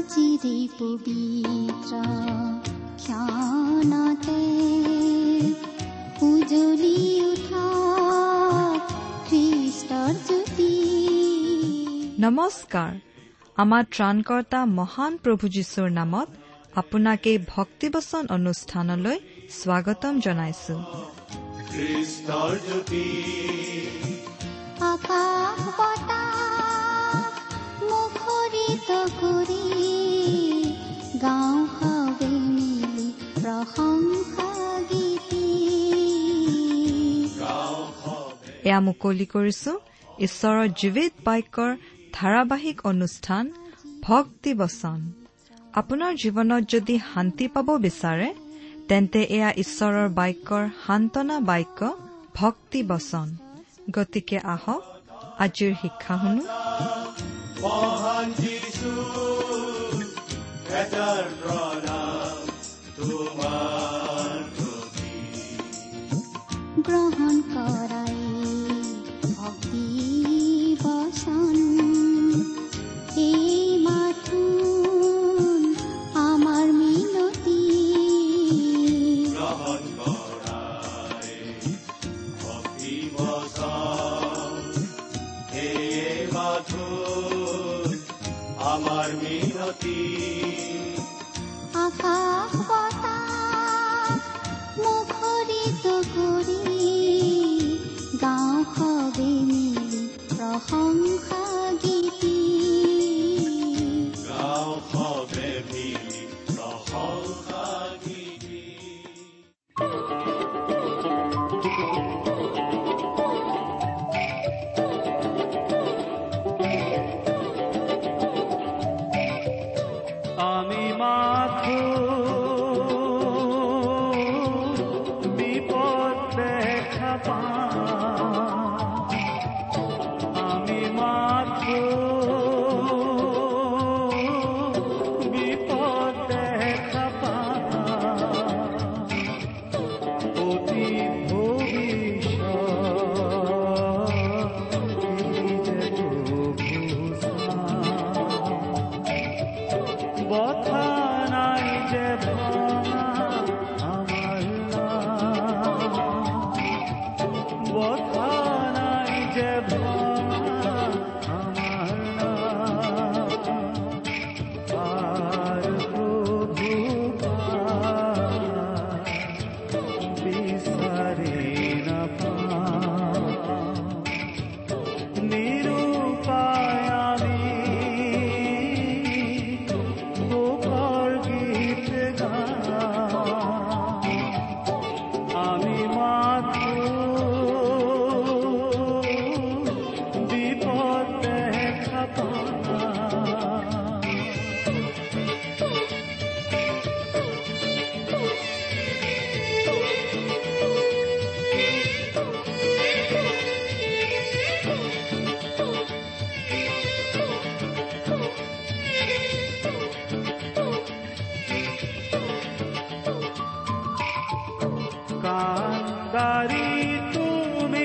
চিৰি পবিত্ৰ ক্ষণতে উজলি উঠা খ্ৰীষ্টৰ জ্যোতি। নমস্কাৰ। আমাৰ ত্ৰাণকৰ্তা মহান প্ৰভু যীশুৰ নামত আপোনাক এই ভক্তিবচন অনুষ্ঠানলৈ স্বাগতম জনাইছো। খ্ৰীষ্টৰ জ্যোতি আকাশ বতাহ মুখৰিত কৰি গাঁও হাৱে মিলি প্ৰশংসা গীতি। এয়া মুকলি কৰিছো ঈশ্বৰৰ জীৱিত বাক্যৰ ধাৰাবাহিক অনুষ্ঠান ভক্তি বচন। আপোনাৰ জীৱনত যদি শান্তি পাব বিচাৰে তেন্তে এয়া ঈশ্বৰৰ বাক্যৰ সান্তনা বাক্য ভক্তি বচন। গতিকে আহক আজিৰ শিক্ষা শুনো। মহান যীশু এটাৰ প্ৰণাম তোমাৰ প্ৰতি গ্ৰহণ কৰাই ভক্তি বচন। এই মাথোন আমাৰ মিনতি গ্ৰহণ কৰাই ভক্তি বচন। এই মাথোন আমাৰ মিনতি। আকাশ বতাহ মুখৰিত কৰি গাঁও হাৱে মিলি প্ৰশংসা গীতি। গাঁও সবে মিলি প্ৰশংসা গীতি। আমি মাথো বিপদ দেখা পাম। আমি মাথো বিপদ দেখা পাম। অতি বথা নাই যে ভাঙা আমার বথা নাই যে ভাঙা আমার আর প্রভু বিচারে না নিরুপায় আমি আমি মাথো বিপদ দেখা কান্দারি তুমি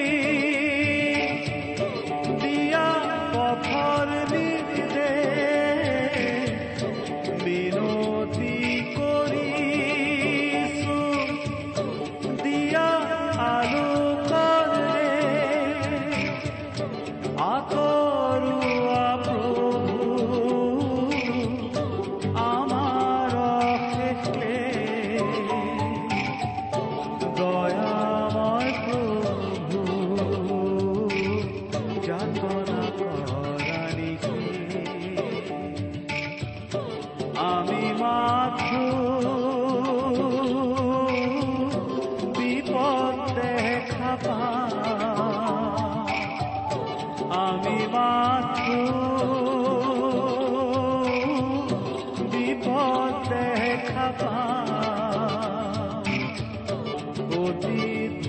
দিয়া পথর দিতে বিনতি করিছো দিয়া আলোকরে আকৰুৱা প্ৰভু আমাৰ শেষে দয়াময় প্রভু যাতনা করানিকে আমি মাথো বিপদ দেখা পাম। আমি মাথো বিপদ দেখা পাম। অতীত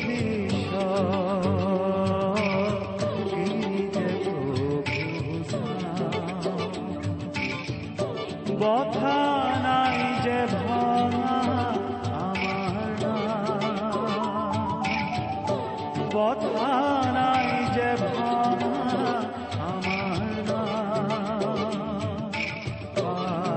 বথা নাই যে ভাঙা আমার বথা নাই যে ভাঙা আমার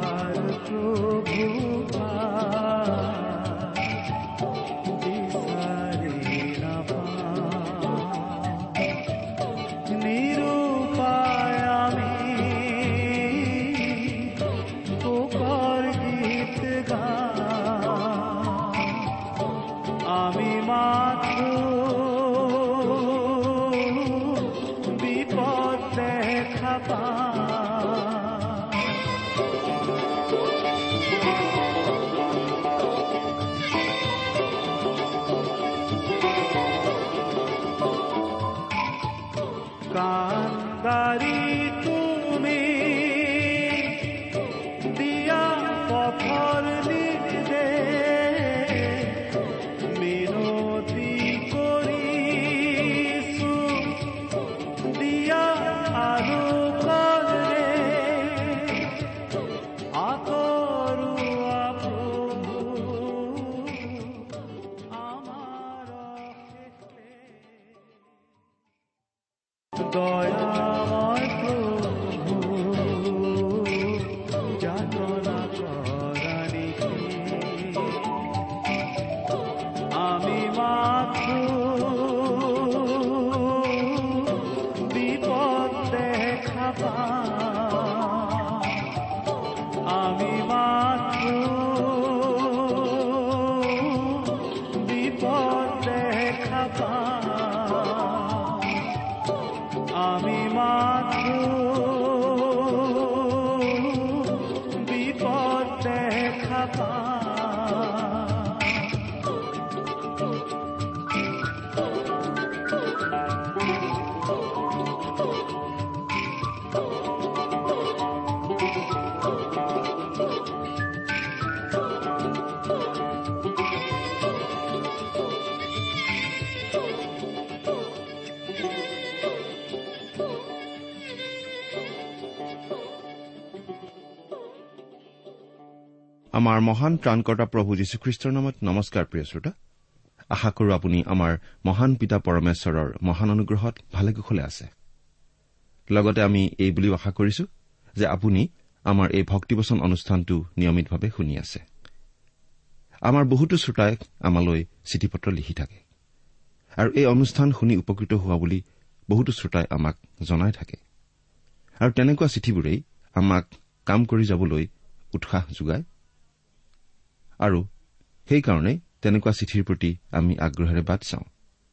দয়াময় প্ৰভু যাতনা কৰা নেকি আমি মাথো বিপদ দেখা পাওঁ আমি মাথো বিপদ দেখা পাওঁ আমি মাথো বিপদ দেখা পাওঁ আমাৰ মহান ত্ৰাণকৰ্তা প্ৰভু যীশুখ্ৰীষ্টৰ নামত নমস্কাৰ। প্ৰিয় শ্ৰোতা, আশা কৰো আপুনি আমাৰ মহান পিতা পৰমেশ্বৰৰ মহান অনুগ্ৰহত ভালে কুশলে আছে। লগতে আমি এই বুলিও আশা কৰিছো যে আপুনি আমাৰ এই ভক্তিবচন অনুষ্ঠানটো নিয়মিতভাৱে শুনি আছে। আমাৰ বহুতো শ্ৰোতাই আমালৈ চিঠি পত্ৰ লিখি থাকে আৰু এই অনুষ্ঠান শুনি উপকৃত হোৱা বুলি বহুতো শ্ৰোতাই আমাক জনাই থাকে আৰু তেনেকুৱা চিঠিবোৰেই আমাক কাম কৰি যাবলৈ উৎসাহ যোগায় আৰু সেইকাৰণে তেনেকুৱা চিঠিৰ প্ৰতি আমি আগ্ৰহেৰে বাট চাওঁ।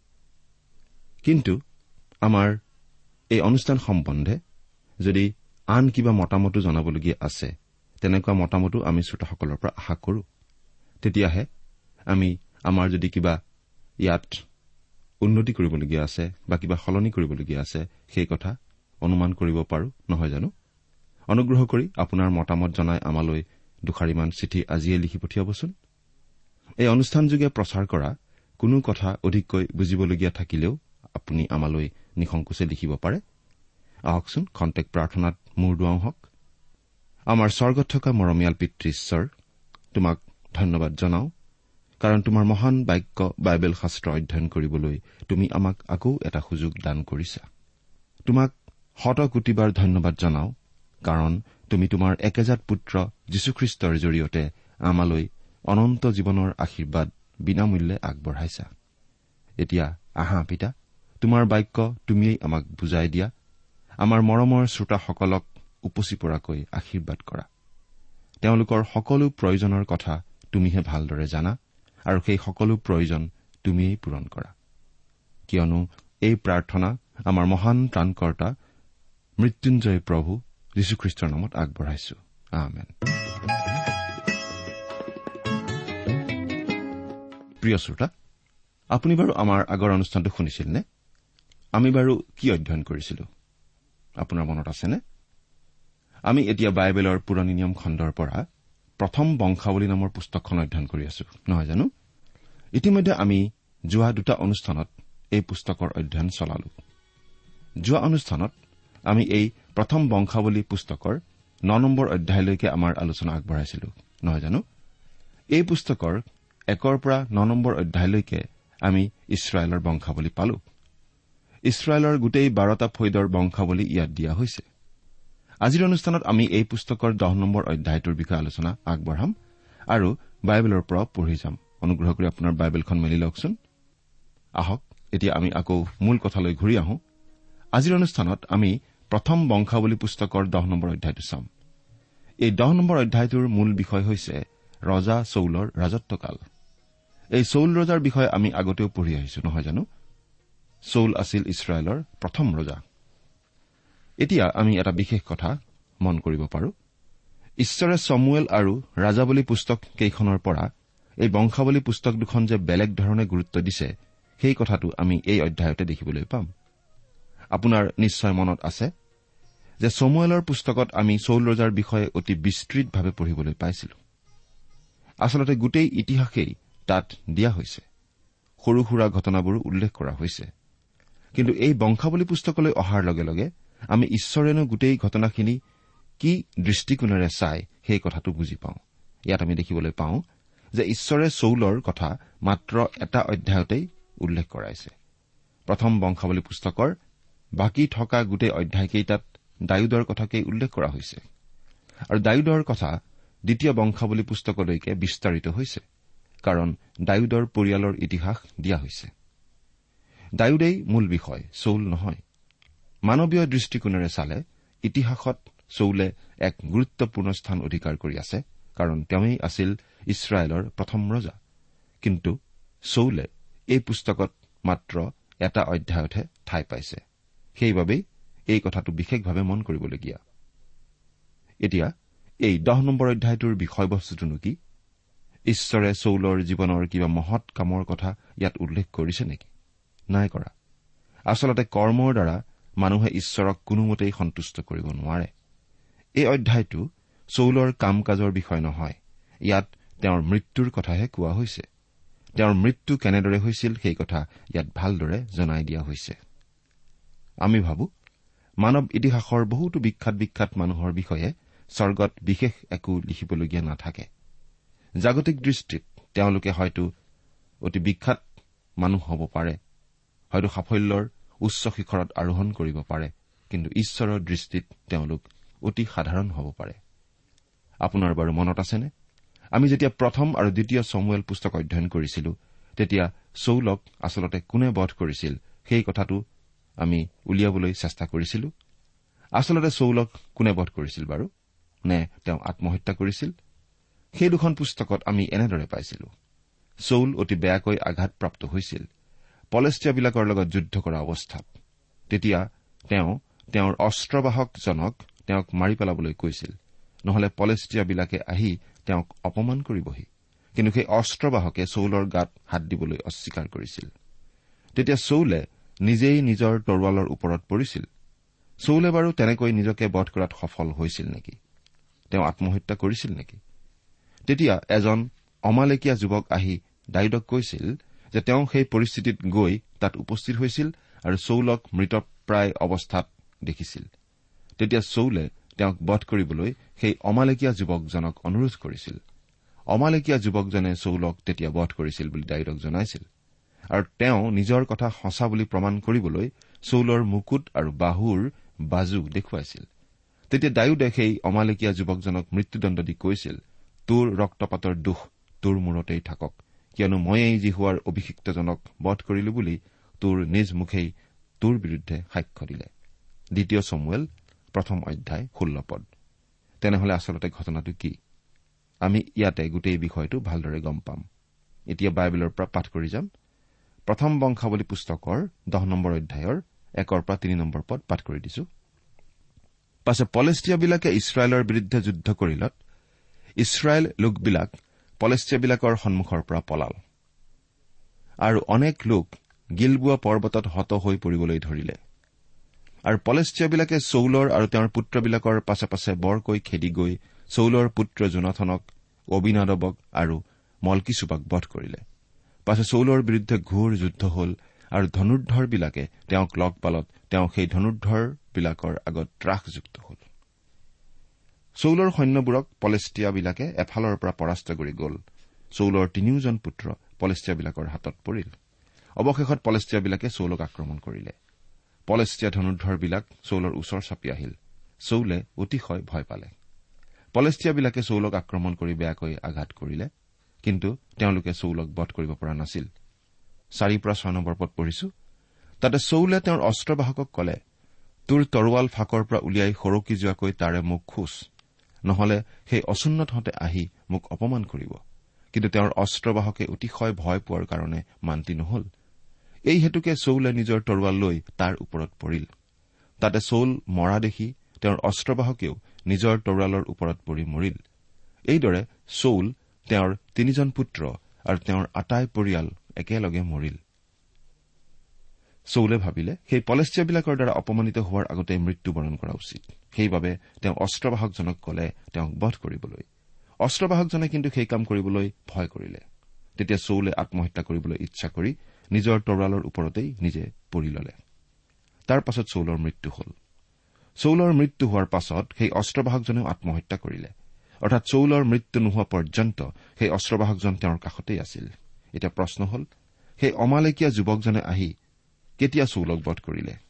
কিন্তু আমাৰ এই অনুষ্ঠান সম্বন্ধে যদি আন কিবা মতামতো জনাবলগীয়া আছে, তেনেকুৱা মতামতো আমি শ্ৰোতাসকলৰ পৰা আশা কৰো। তেতিয়াহে আমি আমাৰ যদি কিবা ইয়াত উন্নতি কৰিবলগীয়া আছে বা কিবা সলনি কৰিবলগীয়া আছে, সেই কথা অনুমান কৰিব পাৰো, নহয় জানো? অনুগ্ৰহ কৰি আপোনাৰ মতামত জনাই আমালৈ দুখাৰিমান চিঠি আজিয়ে লিখি পঠিয়াবচোন। এই অনুষ্ঠানযোগে প্ৰচাৰ কৰা কোনো কথা অধিককৈ বুজিবলগীয়া থাকিলেও আপুনি আমালৈ নিসংকোচে লিখিব পাৰে। আহকচোন খন্তেক প্ৰাৰ্থনাত মূৰ দুৱাওঁ হওক। আমাৰ স্বৰ্গত থকা মৰমীয়াল পিতৃ ঈশ্বৰ, তোমাক ধন্যবাদ জনাওঁ, কাৰণ তোমাৰ মহান বাক্য বাইবেল শাস্ত্ৰ অধ্যয়ন কৰিবলৈ তুমি আমাক আকৌ এটা সুযোগ দান কৰিছা। তোমাক শতকোটিবাৰ ধন্যবাদ জনাওঁ, কাৰণ তুমি তোমাৰ একেজাত পুত্ৰ যীশুখ্ৰীষ্টৰ জৰিয়তে আমালৈ অনন্ত জীৱনৰ আশীৰ্বাদ বিনামূল্যে আগবঢ়াইছা। এতিয়া আহা পিতা, তোমাৰ বাক্য তুমিয়েই আমাক বুজাই দিয়া। আমাৰ মৰমৰ শ্ৰোতাসকলক উপচি পৰাকৈ আশীৰ্বাদ কৰা। তেওঁলোকৰ সকলো প্ৰয়োজনৰ কথা তুমিহে ভালদৰে জানা আৰু সেই সকলো প্ৰয়োজন তুমিয়েই পূৰণ কৰা, কিয়নো এই প্ৰাৰ্থনা আমাৰ মহান ত্ৰাণকৰ্তা মৃত্যুঞ্জয় প্ৰভু যীশুখ্ৰীষ্টৰ নামত আগবঢ়াইছো। আমেন। প্ৰিয় শ্ৰোতা, আপুনি বাৰু আমাৰ আগৰ অনুষ্ঠানটো শুনিছিল নে? আমি বাৰু কি অধ্যয়ন কৰিছিলো আপোনাৰ মনত আছেনে? আমি এতিয়া বাইবেলৰ পুৰণি নিয়ম খণ্ডৰ পৰা প্ৰথম বংশাৱলী নামৰ পুস্তকখন অধ্যয়ন কৰি আছো, নহয় জানো? ইতিমধ্যে আমি যোৱা দুটা অনুষ্ঠানত এই পুস্তকৰ অধ্যয়ন চলালো। যোৱা অনুষ্ঠানত আমি এই প্ৰথম বংশাৱলী পুস্তকৰ 9 নম্বৰ অধ্যায়লৈকে আমাৰ আলোচনা আগবঢ়াইছিলো, নহয় জানো? এই পুস্তকৰ 1 পৰা 9 নম্বৰ অধ্যায়লৈকে আমি ইছৰাইলৰ বংশাৱলী পালো। ইছৰাইলৰ গোটেই 12টা ফৈদৰ বংশাৱলী ইয়াত দিয়া হৈছে। আজিৰ অনুষ্ঠানত আমি এই পুস্তকৰ 10 নম্বৰ অধ্যায়টোৰ বিষয়ে আলোচনা আগবঢ়াম আৰু বাইবেলৰ পৰা পঢ়ি যাম। অনুগ্ৰহ কৰি আপোনাৰ বাইবেলখন মেলি লওকচোন। আহক এতিয়া আমি আকৌ মূল কথালৈ ঘূৰি আহো। আজিৰ অনুষ্ঠানত আমি প্ৰথম বংশাৱলী পুস্তকৰ 10 নম্বৰ অধ্যায়টো চাম। এই 10 নম্বৰ অধ্যায়টোৰ মূল বিষয় হৈছে ৰজা চৌলৰ ৰাজত্বকাল। এই চৌল ৰজাৰ বিষয়ে আমি আগতেও পঢ়ি আহিছো, নহয় জানো? চৌল আছিল ইছৰাইলৰ প্ৰথম ৰজা। এতিয়া আমি এটা বিশেষ কথা মন কৰিব পাৰো। ঈশ্বৰে চমুৱেল আৰু ৰাজাৱলী পুস্তক কেইখনৰ পৰা এই বংশাৱলী পুস্তক দুখন যে বেলেগ ধৰণে গুৰুত্ব দিছে, সেই কথাটো আমি এই অধ্যায়তে দেখিবলৈ পাম। আপোনাৰ নিশ্চয় মনত আছে যে চমুৱেলৰ পুস্তকত আমি চৌল ৰজাৰ বিষয়ে অতি বিস্তৃতভাৱে পঢ়িবলৈ পাইছিলো। আচলতে গোটেই ইতিহাসেই তাত দিয়া হৈছে, সৰু সুৰা ঘটনাবোৰো উল্লেখ কৰা হৈছে। কিন্তু এই বংশাৱলী পুস্তকলৈ অহাৰ লগে লগে আমি ঈশ্বৰেনো গোটেই ঘটনাখিনি কি দৃষ্টিকোণেৰে চাই সেই কথাটো বুজি পাওঁ। ইয়াত আমি দেখিবলৈ পাওঁ যে ঈশ্বৰে চৌলৰ কথা মাত্ৰ এটা অধ্যায়তেই উল্লেখ কৰাইছে। প্ৰথম বংশাৱলী পুস্তকৰ বাকী থকা গোটেই অধ্যায়কেইটাত দায়ুদৰ কথাকেই উল্লেখ কৰা হৈছে আৰু দায়ুদৰ কথা দ্বিতীয় বংশাৱলী পুস্তকলৈকে বিস্তাৰিত হৈছে, কাৰণ দায়ুদৰ পৰিয়ালৰ ইতিহাস দিয়া হৈছে। দায়ুদেই মূল বিষয়, চৌল নহয়। মানৱীয় দৃষ্টিকোণেৰে চালে ইতিহাসত চৌলে এক গুৰুত্বপূৰ্ণ স্থান অধিকাৰ কৰি আছে, কাৰণ তেওঁই আছিল ইছৰাইলৰ প্ৰথম ৰজা। কিন্তু চৌলে এই পুস্তকত মাত্ৰ এটা অধ্যায়তহে ঠাই পাইছে। সেইবাবেই এই কথাটো বিশেষভাৱে মন কৰিবলগীয়া। এতিয়া এই 10 নম্বৰ অধ্যায়টোৰ বিষয়বস্তুটোনো কি? ঈশ্বৰে চৌলৰ জীৱনৰ কিবা মহৎ কামৰ কথা ইয়াত উল্লেখ কৰিছে নেকি? নাই কৰা। আচলতে কৰ্মৰ দ্বাৰা মানুহে ঈশ্বৰক কোনোমতেই সন্তুষ্ট কৰিব নোৱাৰে। এই অধ্যায়টো চৌলৰ কাম কাজৰ বিষয় নহয়। ইয়াত তেওঁৰ মৃত্যুৰ কথাহে কোৱা হৈছে। তেওঁৰ মৃত্যু কেনেদৰে হৈছিল সেই কথা ইয়াত ভালদৰে জনাই দিয়া হৈছে। আমি ভাবো মানৱ ইতিহাসৰ বহুতো বিখ্যাত মানুহৰ বিষয়ে স্বৰ্গত বিশেষ একো লিখিবলগীয়া নাথাকে। জাগতিক দৃষ্টিত তেওঁলোকে হয়তো অতি বিখ্যাত মানুহ হ'ব পাৰে, হয়তো সাফল্যৰ উচ্চ শিখৰত আৰোহণ কৰিব পাৰে, কিন্তু ঈশ্বৰৰ দৃষ্টিত তেওঁলোক অতি সাধাৰণ হ'ব পাৰে। আপোনাৰ বাৰু মনত আছেনে? আমি যেতিয়া প্ৰথম আৰু দ্বিতীয় চমুৱেল পুস্তক অধ্যয়ন কৰিছিলো, তেতিয়া চৌলক আচলতে কোনে বধ কৰিছিল সেই কথাটো আমি উলিয়াবলৈ চেষ্টা কৰিছিলো। আচলতে চৌলক কোনে বধ কৰিছিল বাৰু? নে তেওঁ আত্মহত্যা কৰিছিল? সেই দুখন পুস্তকত আমি এনেদৰে পাইছিলো, চৌল অতি বেয়াকৈ আঘাতপ্ৰাপ্ত হৈছিল পলেষ্টিয়াবিলাকৰ লগত যুদ্ধ কৰা অৱস্থাত। তেতিয়া তেওঁ তেওঁৰ অস্ত্ৰবাহকজনক তেওঁক মাৰি পেলাবলৈ কৈছিল, নহলে পলেষ্টিয়াবিলাকে আহি তেওঁক অপমান কৰিবহি। কিন্তু সেই অস্ত্ৰবাহকে চৌলৰ গাত হাত দিবলৈ অস্বীকাৰ কৰিছিল। তেতিয়া চৌলে নিজেই নিজৰ তৰোৱালৰ ওপৰত পৰিছিল। চৌলে বাৰু তেনেকৈ নিজকে বধ কৰাত সফল হৈছিল নেকি? তেওঁ আত্মহত্যা কৰিছিল নেকি? তেতিয়া এজন অমালেকীয়া যুৱক আহি দায়ুদক কৈছিল যে তেওঁ সেই পৰিস্থিতিত গৈ তাত উপস্থিত হৈছিল আৰু চৌলক মৃতপ্ৰায় অৱস্থাত দেখিছিল। তেতিয়া চৌলে তেওঁক বধ কৰিবলৈ সেই অমালেকীয়া যুৱকজনক অনুৰোধ কৰিছিল। অমালেকীয়া যুৱকজনে চৌলক তেতিয়া বধ কৰিছিল বুলি দায়ুদক জনাইছিল, আৰু তেওঁ নিজৰ কথা সঁচা বুলি প্ৰমাণ কৰিবলৈ চৌলৰ মুকুট আৰু বাহুৰ বাজু দেখুৱাইছিল। তেতিয়া দায়ুদে সেই অমালেকীয়া যুৱকজনক মৃত্যুদণ্ড দি কৈছিল, তোৰ ৰক্তপাতৰ দুখ তোৰ মূৰতেই থাকক, কিয়নো ময়েই জিহুৱাৰ অভিষিক্তজনক বধ কৰিলো বুলি তোৰ নিজ মুখেই তোৰ বিৰুদ্ধে সাক্ষ্য দিলে। দ্বিতীয় চমুৱেল 1 অধ্যায় 16 পদ। তেনেহলে আচলতে ঘটনাটো কি? আমি ইয়াতে গোটেই বিষয়টো ভালদৰে গম পাম। এতিয়া বাইবেলৰ পৰা পাঠ কৰি যাম। প্ৰথম বংশাৱলী পুস্তকৰ 10 নম্বৰ অধ্যায়ৰ 1 পৰা 3 নম্বৰ পদ পাঠ কৰি দিছো। পাছে পলেষ্টিয়াবিলাকে ইছৰাইলৰ বিৰুদ্ধে যুদ্ধ কৰিলত ইছৰাইল লোকবিলাক পলেষ্টিয়াবিলাকৰ সন্মুখৰ পৰা পলাল, আৰু অনেক লোক গিলবোৱা পৰ্বতত হত হৈ পৰিবলৈ ধৰিলে। আৰু পলেষ্টিয়াবিলাকে চৌলৰ আৰু তেওঁৰ পুত্ৰবিলাকৰ পাছে পাছে বৰকৈ খেদি গৈ চৌলৰ পুত্ৰ জোনাথনক, অবিনাদবক আৰু মলকিছোবাক বধ কৰিলে। পাছে চৌলৰ বিৰুদ্ধে ঘোৰ যুদ্ধ হল, আৰু ধনুৰ্ধৰবিলাকে তেওঁক লগ পালত তেওঁ সেই ধনুৰ্ধৰবিলাকৰ আগত ত্ৰাসযুক্ত হল। চৌলৰ সৈন্যবোৰক পলেষ্টিয়াবিলাকে এফালৰ পৰা পৰাস্ত কৰি গল। চৌলৰ 3জন পুত্ৰ পলেষ্টিয়াবিলাকৰ হাতত পৰিল। অৱশেষত পলেষ্টিয়াবিলাকে চৌলক আক্ৰমণ কৰিলে। পলেষ্টিয়া ধনুৰ্ধৰবিলাক চৌলৰ ওচৰ চাপি আহিল। চৌলে অতিশয় ভয় পালে। পলেষ্টিয়াবিলাকে চৌলক আক্ৰমণ কৰি বেয়াকৈ আঘাত কৰিলে, কিন্তু তেওঁলোকে চৌলক বধ কৰিব পৰা নাছিল। 4 পৰা 6 নম্বৰ পদ পঢ়িছো। তাতে চৌলে তেওঁৰ অস্ত্ৰবাহকক কলে, তোৰ তৰোৱাল ফাকৰ পৰা উলিয়াই সৰকি যোৱাকৈ তাৰে মোক খোজ, নহলে সেই অচুন্নতহঁতে আহি মোক অপমান কৰিব। কিন্তু তেওঁৰ অস্ত্ৰবাহকে অতিশয় ভয় পোৱাৰ কাৰণে মান্তি নহল। এই হেতুকে চৌলে নিজৰ তৰোৱাল লৈ তাৰ ওপৰত পৰিল। তাতে চৌল মৰা দেখি তেওঁৰ অস্ত্ৰবাহকেও নিজৰ তৰোৱালৰ ওপৰত পৰি মৰিল। এইদৰে চৌল, তেওঁৰ 3জন পুত্ৰ আৰু তেওঁৰ আটাই পৰিয়াল একেলগে মৰিল। চৌলে ভাবিলে সেই পলেষ্টিয়াবিলাকৰ দ্বাৰা অপমানিত হোৱাৰ আগতে মৃত্যুবৰণ কৰা উচিত। সেইবাবে তেওঁ অস্ত্ৰবাহকজনক কলে তেওঁক বধ কৰিবলৈ। অস্ত্ৰবাহকজনে কিন্তু সেই কাম কৰিবলৈ ভয় কৰিলে। তেতিয়া চৌলে আত্মহত্যা কৰিবলৈ ইচ্ছা কৰি নিজৰ তৰোৱালৰ ওপৰতেই নিজে পৰি ললে। তাৰ পাছত চৌলৰ মৃত্যু হল। চৌলৰ মৃত্যু হোৱাৰ পাছত সেই অস্ত্ৰবাহকজনেও আত্মহত্যা কৰিলে। অৰ্থাৎ চৌলৰ মৃত্যু নোহোৱা পৰ্যন্ত সেই অস্ত্ৰবাহকজন তেওঁৰ কাষতেই আছিল। এতিয়া প্ৰশ্ন হল, সেই অমালেকীয়া যুৱকজনে আহি কেতিয়া চৌলক বধ কৰিলে?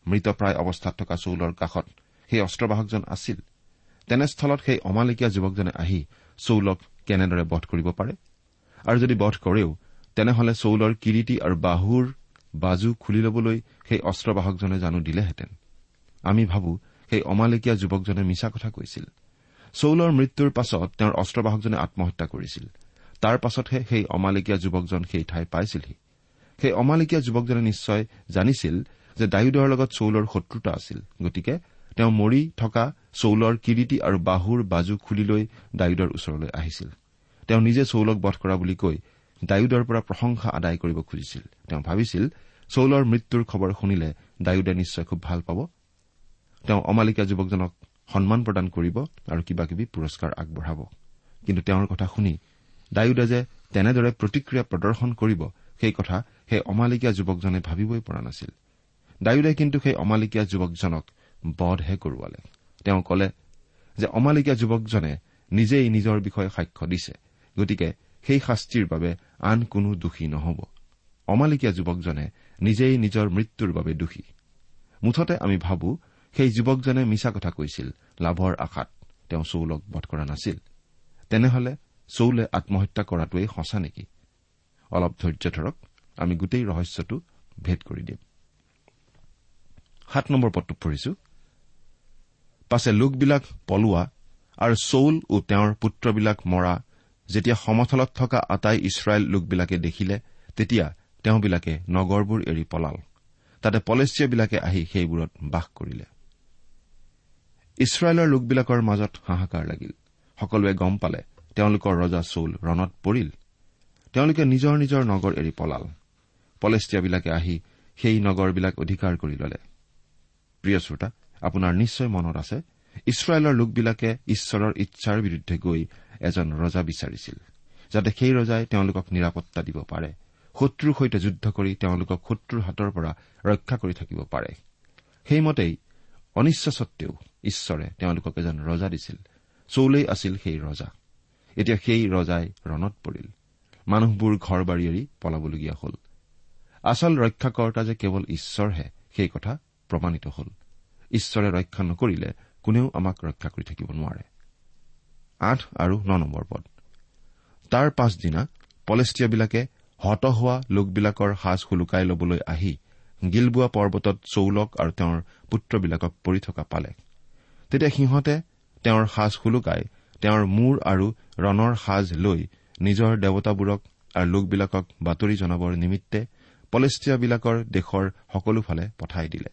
মৃতপ্ৰায় অৱস্থাত থকা চৌলৰ কাষত সেই অস্ত্ৰবাহকজন আছিল, তেনেস্থলত সেই অমালেকীয়া যুৱকজনে আহি চৌলক কেনেদৰে বধ কৰিব পাৰে? আৰু যদি বধ কৰেও তেনেহলে চৌলৰ কিৰীটি আৰু বাহুৰ বাজু খুলি ল'বলৈ সেই অস্ত্ৰবাহকজনে জানো দিলেহেঁতেন? আমি ভাবো সেই অমালেকীয়া যুৱকজনে মিছা কথা কৈছিল। চৌলৰ মৃত্যুৰ পাছত তেওঁৰ অস্ত্ৰবাহকজনে আত্মহত্যা কৰিছিল। তাৰ পাছতহে সেই অমালেকীয়া যুৱকজন সেই ঠাই পাইছিলহি। সেই অমালেকীয়া যুৱকজনে নিশ্চয় জানিছিল যে ডায়ুদৰ লগত চৌলৰ শত্ৰুতা আছিল। গতিকে তেওঁ মৰি থকা চৌলৰ কিৰীটি আৰু বাহুৰ বাজু খুলি লৈ ডায়ুদৰ ওচৰলৈ আহিছিল। তেওঁ নিজে চৌলক বধ কৰা বুলি কৈ ডায়ুদৰ পৰা প্ৰশংসা আদায় কৰিব খুজিছিল। তেওঁ ভাবিছিল চৌলৰ মৃত্যুৰ খবৰ শুনিলে ডায়ুদে নিশ্চয় খুব ভাল পাব। তেওঁ অমালেকীয়া যুৱকজনক সন্মান প্ৰদান কৰিব আৰু কিবা কিবি পুৰস্কাৰ আগবঢ়াব। কিন্তু তেওঁৰ কথা শুনি ডায়ুদে যে তেনেদৰে প্ৰতিক্ৰিয়া প্ৰদৰ্শন কৰিব সেই কথা সেই অমালেকীয়া যুৱকজনে ভাবিবই পৰা নাছিল। ডায়ুদে কিন্তু সেই অমালেকীয়া যুৱকজনক বধহে কৰোৱালে। তেওঁ কলে যে অমালেকীয়া যুৱকজনে নিজেই নিজৰ বিষয়ে সাক্ষ্য দিছে, গতিকে সেই শাস্তিৰ বাবে আন কোনো দোষী নহব। অমালেকীয়া যুৱকজনে নিজেই নিজৰ মৃত্যুৰ বাবে দোষী। মুঠতে আমি ভাবো সেই যুৱকজনে মিছা কথা কৈছিল লাভৰ আশাত। তেওঁ চৌলক বধ কৰা নাছিল। তেনেহলে চৌলে আত্মহত্যা কৰাটোৱেই সঁচা নেকি? অলপ ধৈৰ্য ধৰক, আমি গোটেই ৰহস্যটো ভেদ কৰি দিম। 7 নম্বৰ পদটো পঢ়িছো। পাছে লোকবিলাক পলোৱা আৰু চৌল ও তেওঁৰ পুত্ৰবিলাক মৰা যেতিয়া সমথলত থকা আটাই ইছৰাইল লোকবিলাকে দেখিলে, তেতিয়া তেওঁবিলাকে নগৰবোৰ এৰি পলাল। তাতে পলেষ্টীয়াবিলাকে আহি সেইবোৰত বাস কৰিলে। ইছৰাইলৰ লোকবিলাকৰ মাজত হাহাকাৰ লাগিল। সকলোৱে গম পালে তেওঁলোকৰ ৰজা চৌল ৰণত পৰিল। তেওঁলোকে নিজৰ নিজৰ নগৰ এৰি পলাল। পলেষ্টীয়াবিলাকে আহি সেই নগৰবিলাক অধিকাৰ কৰি ললে। প্ৰিয় শ্ৰোতা, আপোনাৰ নিশ্চয় মনত আছে ইছৰাইলৰ লোকবিলাকে ঈশ্বৰৰ ইচ্ছাৰ বিৰুদ্ধে গৈ এজন ৰজা বিচাৰিছিল, যাতে সেই ৰজাই তেওঁলোকক নিৰাপত্তা দিব পাৰে, শত্ৰুৰ সৈতে যুদ্ধ কৰি তেওঁলোকক শত্ৰুৰ হাতৰ পৰা ৰক্ষা কৰি থাকিব পাৰে। সেইমতেই অনিচ্ছা সত্বেও ঈশ্বৰে তেওঁলোকক এজন ৰজা দিছিল। চৌলেই আছিল সেই ৰজা। এতিয়া সেই ৰজাই ৰণত পৰিল। মানুহবোৰ ঘৰ বাৰী এৰি পলাবলগীয়া হল। আচল ৰক্ষাকৰ্তা যে কেৱল ঈশ্বৰহে, সেই কথা প্ৰমাণিত হল। ঈশ্বৰে ৰক্ষা নকৰিলে কোনেও আমাক ৰক্ষা কৰি থাকিব নোৱাৰে। 8 আৰু 9 নম্বৰ পদ। তাৰ পাছদিনা পলেষ্টীয়াবিলাকে হত হোৱা লোকবিলাকৰ সাজ সুলুকাই লবলৈ আহি গিলবোৱা পৰ্বতত চৌলক আৰু তেওঁৰ পুত্ৰবিলাকক পৰি থকা পালে। তেতিয়া সিহঁতে তেওঁৰ সাজ সুলুকাই তেওঁৰ মূৰ আৰু ৰণৰ সাজ লৈ নিজৰ দেৱতাবোৰক আৰু লোকবিলাকক বাতৰি জনাবৰ নিমিত্তে পলেষ্টীয়াবিলাকৰ দেশৰ সকলোফালে পঠাই দিলে।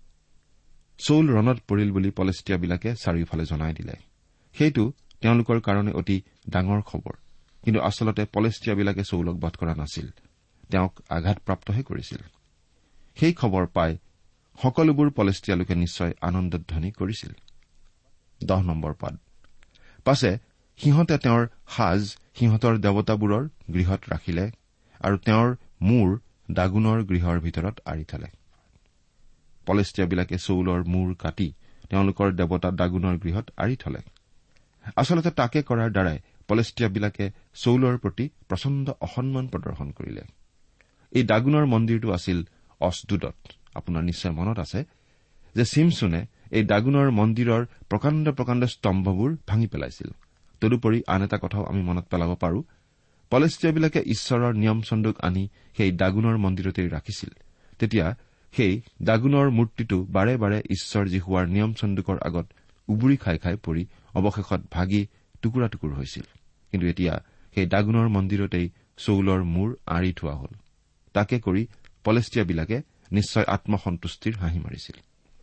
চৌল ৰণত পৰিল বুলি পলেষ্টীয়াবিলাকে চাৰিওফালে জনাই দিলে। সেইটো তেওঁলোকৰ কাৰণে অতি ডাঙৰ খবৰ। কিন্তু আচলতে পলেষ্টীয়াবিলাকে চৌলক বধ কৰা নাছিল, তেওঁক আঘাতপ্ৰাপ্তহে কৰিছিল। সেই খবৰ পাই সকলোবোৰ পলেষ্টীয়া লোকে নিশ্চয় আনন্দধ্বনি কৰিছিল। 10 নম্বৰ পদ। পাছে সিহঁতে তেওঁৰ সাজ সিহঁতৰ দেৱতাবোৰৰ গৃহত ৰাখিলে আৰু তেওঁৰ মূৰ দাগোনৰ গৃহৰ ভিতৰত আঁৰি থলে। পলেষ্টীয়াবিলাকে চৌলৰ মূৰ কাটি তেওঁলোকৰ দেৱতা দাগোনৰ গৃহত আঁৰি থলে। আচলতে তাকে কৰাৰ দ্বাৰাই পলেষ্টীয়াবিলাকে চৌলৰ প্ৰতি প্ৰচণ্ড অসন্মান প্ৰদৰ্শন কৰিলে। এই দাগোনৰ মন্দিৰটো আছিল অছদোদত। আপোনাৰ নিশ্চয় মনত আছে যে চিমছোনে এই দাগোনৰ মন্দিৰৰ প্ৰকাণ্ড প্ৰকাণ্ড স্তম্ভবোৰ ভাঙি পেলাইছিল। তদুপৰি আন এটা কথাও আমি মনত পেলাব পাৰো, পলেষ্টীয়াবিলাকে ঈশ্বৰৰ নিয়ম চন্দুক আনি সেই দাগোনৰ মন্দিৰতেই ৰাখিছিল। তেতিয়া সেই দাগোনৰ মূৰ্তিটো বাৰে বাৰে ঈশ্বৰ যীশুৱাৰ নিয়ম চন্দুকৰ আগত উবুৰি খাই খাই পৰি অৱশেষত ভাগি টুকুৰা টুকুৰ হৈছিল। কিন্তু এতিয়া সেই দাগোনৰ মন্দিৰতেই চৌলৰ মূৰ আঁৰি থোৱা হল। তাকে কৰি পলেষ্টীয়াবিলাকে নিশ্চয় আত্মসন্তুষ্টিৰ হাঁহি মাৰিছিল।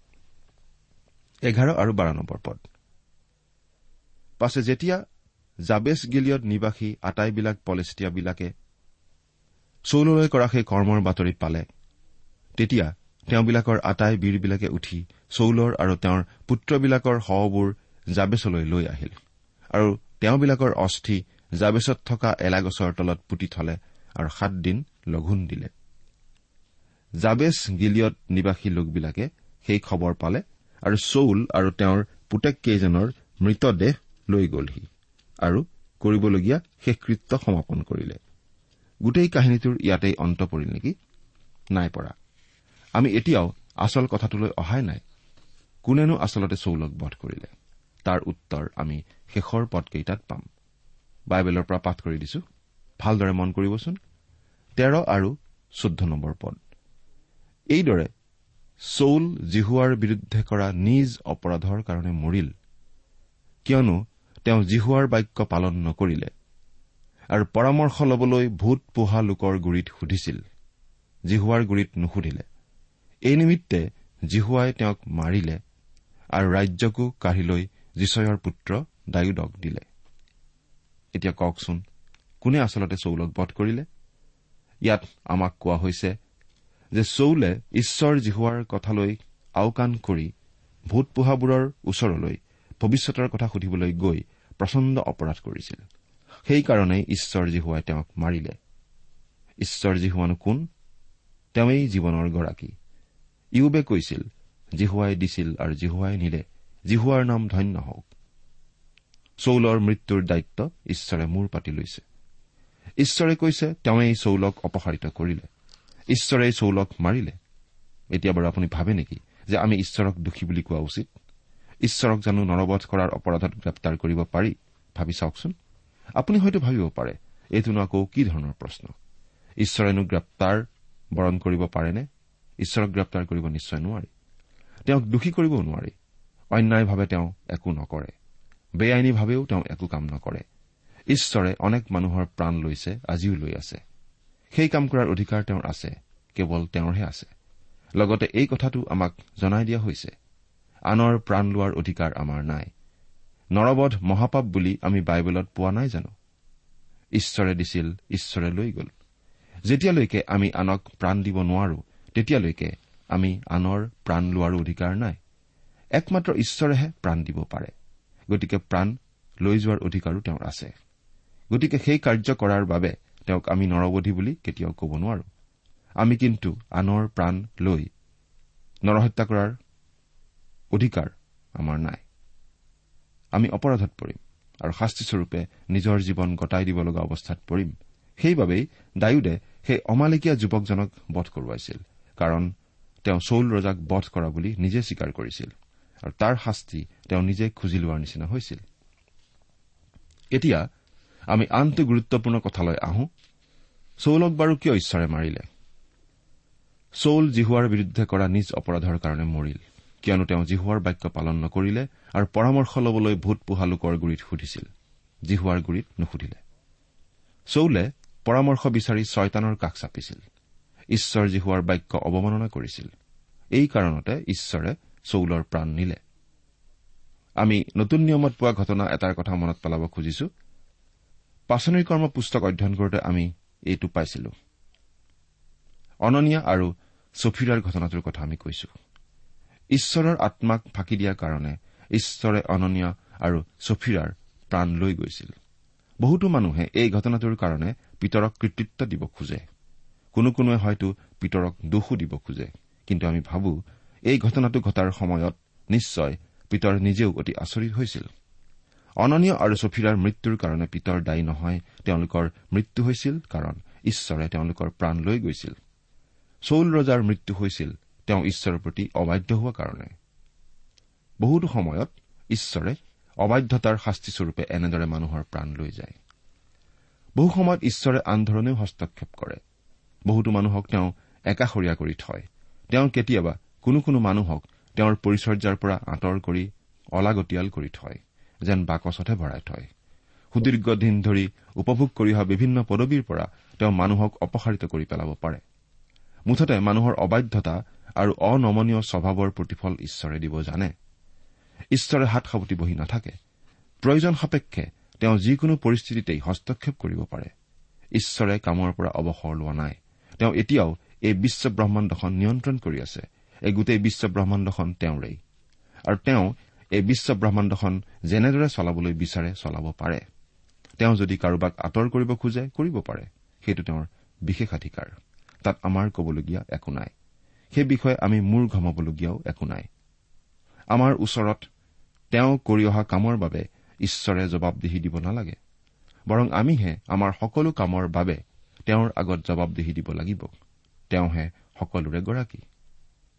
11 আৰু 12 নম্বৰ পদ। পাছে যেতিয়া জাবেছ গিলিয়দ নিবাসী আটাইবিলাক পলেষ্টীয়াবিলাকে চৌললৈ কৰা সেই কৰ্মৰ বাতৰি পালে, তেতিয়া তেওঁবিলাকৰ আটাই বীৰবিলাকে উঠি চৌলৰ আৰু তেওঁৰ পুত্ৰবিলাকৰ শৱবোৰ জাবেছলৈ লৈ আহিল আৰু তেওঁবিলাকৰ অস্থি জাবেছত থকা এলা গছৰ তলত পুতি থলে আৰু 7 দিন লঘোণ দিলে। জাবেছ গিলিয়দ নিবাসী লোকবিলাকে সেই খবৰ পালে আৰু চৌল আৰু তেওঁৰ পুতেককেইজনৰ মৃতদেহ লৈ গলহি আৰু কৰিবলগীয়া শেষকৃত্য সমাপন কৰিলে। গোটেই কাহিনীটোৰ ইয়াতেই অন্ত পৰিল নেকি? নাই পৰা। আমি এতিয়াও আচল কথাটোলৈ অহাই নাই। কোনেনো আচলতে চৌলক বধ কৰিলে? তাৰ উত্তৰ আমি শেষৰ পদকেইটাত পাম। বাইবেলৰ পৰা পাঠ কৰি দিছো, ভালদৰে মন কৰিবচোন। 13 আৰু 14 নম্বৰ পদ। এইদৰে চৌল জিহুৱাৰ বিৰুদ্ধে কৰা নিজ অপৰাধৰ কাৰণে মৰিল, কিয়নো তেওঁ জিহুৱাৰ বাক্য পালন নকৰিলে আৰু পৰামৰ্শ লবলৈ ভূত পোহা লোকৰ গুৰিত সুধিছিল, জিহুৱাৰ গুৰিত নুসুধিলে। এই নিমিত্তে জিহুৱাই তেওঁক মাৰিলে আৰু ৰাজ্যকো কাঢ়ি লৈ যিচয়ৰ পুত্ৰ দায়ুদক দিলে। এতিয়া কওকচোন, কোনে আচলতে চৌলক বধ কৰিলে? ইয়াত আমাক কোৱা হৈছে যে চৌলে ঈশ্বৰ জিহুৱাৰ কথালৈ আওকাণ কৰি ভূত পোহাবোৰৰ ওচৰলৈ ভৱিষ্যতৰ কথা সুধিবলৈ গৈ প্ৰচণ্ড অপৰাধ কৰিছিল। সেইকাৰণেই ঈশ্বৰ জিহুৱাই তেওঁক মাৰিলে। ঈশ্বৰ জিহুৱানো কোন? তেওঁৱেই জীৱনৰ গৰাকী। ইয়োবে কৈছিল, জিহুৱাই দিছিল আৰু জিহুৱাই নিলে, জিহুৱাৰ নাম ধন্য হওক। চৌলৰ মৃত্যুৰ দায়িত্ব ঈশ্বৰে মূৰ পাতি লৈছে। ঈশ্বৰে কৈছে তেওঁৱেই চৌলক অপসাৰিত কৰিলে, ঈশ্বৰেই চৌলক মাৰিলে। এতিয়া বাৰু আপুনি ভাবে নেকি যে আমি ঈশ্বৰক দোষী বুলি কোৱা উচিত? ঈশ্বৰক জানো নৰবধ কৰাৰ অপৰাধত গ্ৰেপ্তাৰ কৰিব পাৰি? ভাবি চাওকচোন। আপুনি হয়তো ভাবিব পাৰে, এইটোনো আকৌ কি ধৰণৰ প্ৰশ্ন? ঈশ্বৰেনো গ্ৰেপ্তাৰ বৰণ কৰিব পাৰেনে? ঈশ্বৰক গ্ৰেপ্তাৰ কৰিব নিশ্চয় নোৱাৰি। তেওঁক দোষী কৰিবও নোৱাৰি। অন্যায়ভাৱে তেওঁ একো নকৰে, বেআইনীভাৱেও তেওঁ একো কাম নকৰে। ঈশ্বৰে অনেক মানুহৰ প্ৰাণ লৈছে, আজিও লৈ আছে। সেই কাম কৰাৰ অধিকাৰ তেওঁৰ আছে, কেৱল তেওঁৰহে আছে। লগতে এই কথাটো আমাক জনাই দিয়া হৈছে, আনৰ প্ৰাণ লোৱাৰ অধিকাৰ আমাৰ নাই। নৰবধ মহাপাপ বুলি আমি বাইবেলত পোৱা নাই জানো? ঈশ্বৰে দিছিল, ঈশ্বৰে লৈ গ'ল। যেতিয়ালৈকে আমি আনক প্ৰাণ দিব নোৱাৰো, তেতিয়ালৈকে আমি আনৰ প্ৰাণ লোৱাৰো অধিকাৰ নাই। একমাত্ৰ ঈশ্বৰেহে প্ৰাণ দিব পাৰে। গতিকে প্ৰাণ লৈ যোৱাৰ অধিকাৰো তেওঁৰ আছে। গতিকে সেই কাৰ্য কৰাৰ বাবে তেওঁক আমি নৰবধী বুলি কেতিয়াও ক'ব নোৱাৰো। আমি কিন্তু আনৰ প্ৰাণ লৈ নৰহত্যা কৰাৰ অধিকাৰ আমাৰ নাই। আমি অপৰাধত পৰিম আৰু শাস্তিস্বৰূপে নিজৰ জীৱন গতাই দিব লগা অৱস্থাত পৰিম। সেইবাবেই দায়ুদে সেই অমালিকীয়া যুৱকজনক বধ কৰোৱাইছিল, কাৰণ তেওঁ চৌল ৰজাক বধ কৰা বুলি নিজে স্বীকাৰ কৰিছিল আৰু তাৰ শাস্তি তেওঁ নিজে খুজি লোৱাৰ নিচিনা হৈছিল। এতিয়া আমি আনটো গুৰুত্বপূৰ্ণ কথালৈ আহো। চৌলক বাৰু কিয় ঈশ্বৰে মাৰিলে? চৌল জিহুৱাৰ বিৰুদ্ধে কৰা নিজ অপৰাধৰ কাৰণে মৰিল, কিয়নো তেওঁ জিহুৱাৰ বাক্য পালন নকৰিলে আৰু পৰামৰ্শ লবলৈ ভূত পোহা লোকৰ গুৰিত সুধিছিল, জিহুৱাৰ গুৰিত নুসুধিলে। চৌলে পৰামৰ্শ বিচাৰি শয়তানৰ কাষ চাপিছিল, ঈশ্বৰ জিহুৱাৰ বাক্য অৱমাননা কৰিছিল। এই কাৰণতে ঈশ্বৰে চৌলৰ প্ৰাণ নিলে। আমি নতুন নিয়মত পোৱা ঘটনা এটাৰ কথা মনত পেলাব খুজিছো। পাচনিৰ কৰ্ম পুস্তক অধ্যয়ন কৰোঁতে আমি এইটো পাইছিলো। অননীয়া আৰু ছফিৰাৰ ঘটনাটোৰ কথা আমি কৈছো। ঈশ্বৰৰ আত্মাক ফাঁকি দিয়াৰ কাৰণে ঈশ্বৰে অননীয়া আৰু ছফিৰাৰ প্ৰাণ লৈ গৈছিল। বহুতো মানুহে এই ঘটনাটোৰ কাৰণে পিতৰক কৃতিত্ব দিব খোজে। কোনো কোনোৱে হয়তো পিতৰক দোষো দিব খোজে। কিন্তু আমি ভাবো এই ঘটনাটো ঘটাৰ সময়ত নিশ্চয় পিতৰ নিজেও অতি আচৰিত হৈছিল। অননীয় আৰু ছফিৰাৰ মৃত্যুৰ কাৰণে পিতৰ দায়ী নহয়, তেওঁলোকৰ মৃত্যু হৈছিল কাৰণ ঈশ্বৰে তেওঁলোকৰ প্ৰাণ লৈ গৈছিল। চৌল ৰজাৰ মৃত্যু হৈছিল তেওঁ ঈশ্বৰৰ প্ৰতি অবাধ্য হোৱা কাৰণে। বহুতো সময়ত ঈশ্বৰে অবাধ্যতাৰ শাস্তিস্বৰূপে এনেদৰে মানুহৰ প্ৰাণ লৈ যায়। বহু সময়ত ঈশ্বৰে আন ধৰণেও হস্তক্ষেপ কৰে। বহুতো মানুহক তেওঁ একাষৰীয়া কৰি থয়। তেওঁ কেতিয়াবা কোনো কোনো মানুহক তেওঁৰ পৰিচৰ্যাৰ পৰা আঁতৰ কৰি অলাগতিয়াল কৰি থয়, যেন বাকচতহে ভৰাই থয়। সুদীৰ্ঘ দিন ধৰি উপভোগ কৰি অহা বিভিন্ন পদবীৰ পৰা তেওঁ মানুহক অপসাৰিত কৰি পেলাব পাৰে। মুঠতে মানুহৰ অবাধ্যতা আৰু অনমনীয় স্বভাৱৰ প্ৰতিফল ঈশ্বৰে দিব জানে। ঈশ্বৰে হাত সাৱটি বহি নাথাকে। প্ৰয়োজন সাপেক্ষে তেওঁ যিকোনো পৰিস্থিতিতেই হস্তক্ষেপ কৰিব পাৰে। ঈশ্বৰে কামৰ পৰা অৱসৰ লোৱা নাই। তেওঁ এতিয়াও এই বিশ্ব ব্ৰহ্মাণ্ডখন নিয়ন্ত্ৰণ কৰি আছে। এই গোটেই বিশ্ব ব্ৰহ্মাণ্ডখন তেওঁৰেই, আৰু তেওঁ এই বিশ্ব ব্ৰহ্মাণ্ডখন যেনেদৰে চলাবলৈ বিচাৰে চলাব পাৰে। তেওঁ যদি কাৰোবাক আঁতৰ কৰিব খোজে কৰিব পাৰে। সেইটো তেওঁৰ বিশেষাধিকাৰ। তাত আমাৰ কবলগীয়া একো নাই। সেই বিষয়ে আমি মূৰ ঘমাবলগীয়াও একো নাই। আমাৰ ওচৰত তেওঁ কৰি অহা কামৰ বাবে ঈশ্বৰে জবাবদিহি দিব নালাগে। বৰং আমিহে আমাৰ সকলো কামৰ বাবে তেওঁৰ আগত জবাবদিহি দিব লাগিব। তেওঁহে সকলোৰে গৰাকী।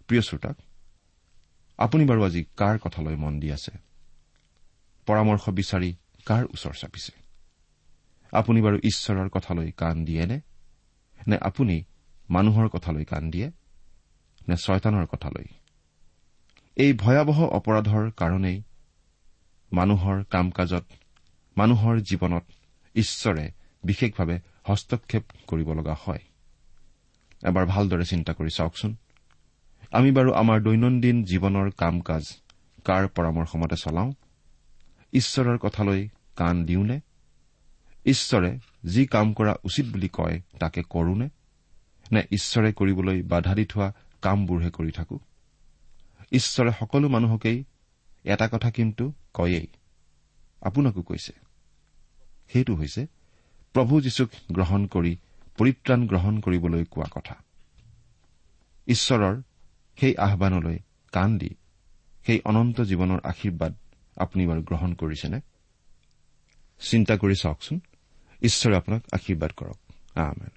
প্ৰিয় শ্ৰোতাক, আপুনি বাৰু আজি কাৰ কথালৈ মন দি আছে? পৰামৰ্শ বিচাৰি কাৰ ওচৰ চাপিছে? আপুনি বাৰু ঈশ্বৰৰ কথালৈ কাণ দিয়েনে? নে আপুনি মানুহৰ কথালৈ কাণ দিয়ে? নে শয়তানৰ কথালৈ? এই ভয়াৱহ অপৰাধৰ কাৰণেই মানুহৰ কাম কাজত, মানুহৰ জীৱনত ঈশ্বৰে বিশেষভাৱে হস্তক্ষেপ কৰিব লগা হয়। এবাৰ ভালদৰে চিন্তা কৰি চাওকচোন, আমি বাৰু আমাৰ দৈনন্দিন জীৱনৰ কাম কাজ কাৰ পৰামৰ্শ মতে চলাওঁ? ঈশ্বৰৰ কথালৈ কাণ দিওঁনে? ঈশ্বৰে যি কাম কৰা উচিত বুলি কয় তাকে কৰোনে? নে ঈশ্বৰে কৰিবলৈ বাধা দি থোৱা কামবোৰহে কৰি থাকো? ঈশ্বৰে সকলো মানুহকেই এটা কথা কিন্তু কয়েই, আপোনাকো কৈছে। সেইটো হৈছে প্ৰভু যীশুক গ্ৰহণ কৰি পৰিত্ৰাণ গ্ৰহণ কৰিবলৈ কোৱা কথা। ঈশ্বৰৰ সেই আহ্বানলৈ কাণ দি সেই অনন্ত জীৱনৰ আশীৰ্বাদ আপুনি বাৰু গ্ৰহণ কৰিছেনে? চিন্তা কৰি চাওকচোন। ঈশ্বৰে আপোনাক আশীৰ্বাদ কৰক। আমেন।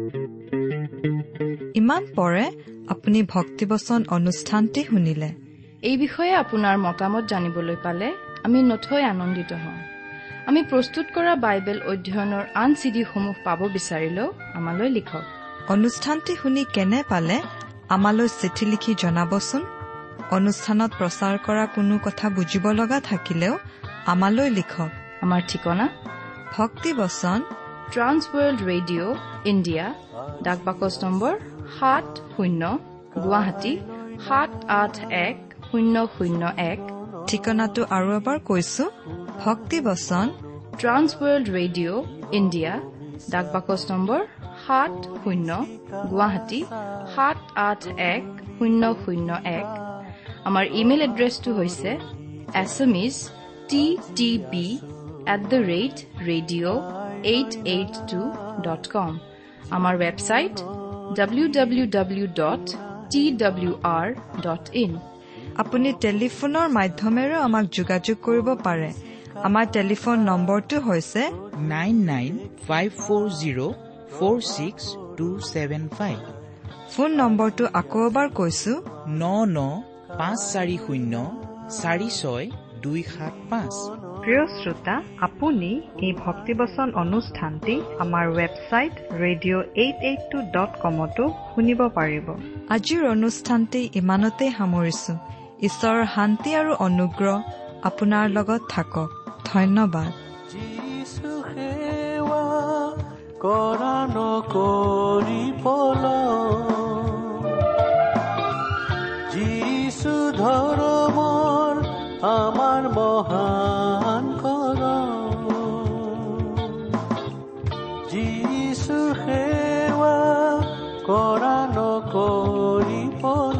ইমান পৰে আপুনি ভক্তিবচন অনুষ্ঠানটি শুনিলে। এই বিষয়ে আপোনাৰ মতামত জানিবলৈ পালে আমি নথৈ আনন্দিত হওঁ। আমি প্ৰস্তুত কৰা বাইবেল অধ্যয়নৰ আন চিডিসমূহ পাব বিচাৰিলেও আমালৈ লিখক। অনুষ্ঠানটি শুনি কেনে পালে আমালৈ চিঠি লিখি জনাবচোন। অনুষ্ঠানত প্ৰচাৰ কৰা কোনো কথা বুজিব লগা থাকিলেও আমালৈ লিখক। আমাৰ ঠিকনা ভক্তিবচন, ট্ৰান্স ৱৰ্ল্ড ৰেডিঅ' ইণ্ডিয়া, ডাক বাকচ নম্বৰ 70, গুৱাহাটী 781001। ঠিকনাটো আৰু এবাৰ কৈছো, ভক্তিবচন, ট্ৰান্স ৱৰ্ল্ড ৰেডিঅ' ইণ্ডিয়া, ডাক বাকচ নম্বৰ 70, গুৱাহাটী 781001। আমাৰ ইমেইল এড্ৰেছটো হৈছে assamese@radio882.com। আমাৰ ৱেবছাইট www.twr.in। আপুনি টেলিফোনৰ মাধ্যমেৰেও আমাক যোগাযোগ কৰিব পাৰে। আমাৰ টেলিফোন নম্বৰটো হৈছে 9954046275। ফোন নম্বৰটো আকৌ এবাৰ কৈছো, 9954046275। প্ৰিয় শ্ৰোতা, আপুনি এই ভক্তিবচন অনুষ্ঠানটি আমাৰ ৱেবছাইট radio882.comতো শুনিব পাৰিব। আজিৰ অনুষ্ঠানটি ইমানতে সামৰিছো। ঈশ্বৰৰ শান্তি আৰু অনুগ্ৰহ আপোনাৰ লগত থাকক। ধন্যবাদ। যিছু সেৱা কৰা নকৰিবল, যিছু ধৰ্মৰ আমাৰ মহান কৰ, যিছু সেৱা কৰা নকৰিবল,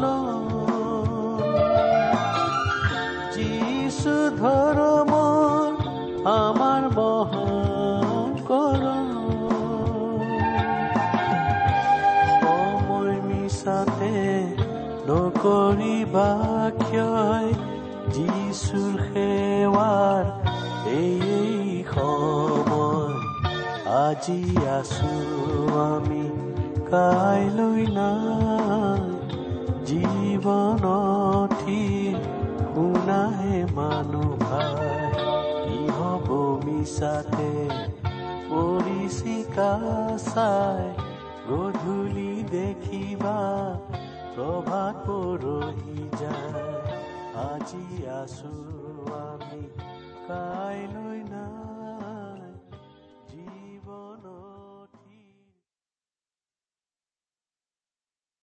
যিছু ধৰ্মৰ আমাৰ মহান কৰ। সময় মিছাতে নকৰিবা ক্ষয়, যিছুৰ সেৱাৰ এই সময়। আজি আছো আমি, কাইলৈ নাই, জীৱনঠি শুনাহে মানুহ ভাই। কি হব মিছাতে পৰিচিকা চাই, গধূলি দেখিবা প্ৰভাত পৰহি যায়। আজি আছো আমি, কাইলৈ নাই।